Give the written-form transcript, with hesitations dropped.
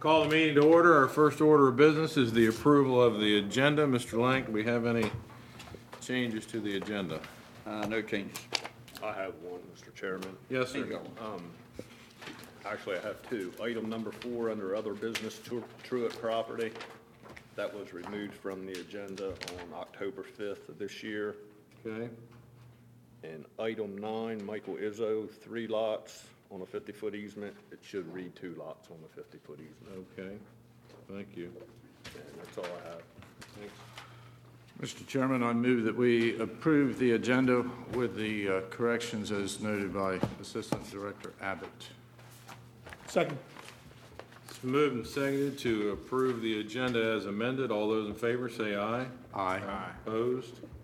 Call the meeting to order. Our first order of business is the approval of the agenda. Mr. Lang, do we have any changes to the agenda? No changes. I have one, Mr. Chairman. Yes, sir. Actually, I have two. Item number 4 under other business, Truett property. That was removed from the agenda on October 5th of this year. Okay. And item 9, Michael Izzo, 3 lots on a 50-foot easement. It should read 2 lots on the 50-foot easement. Okay. Thank you. And that's all I have. Thanks. Mr. Chairman, I move that we approve the agenda with the corrections as noted by Assistant Director Abbott. Second. It's moved and seconded to approve the agenda as amended. All those in favor say aye. Aye. Opposed?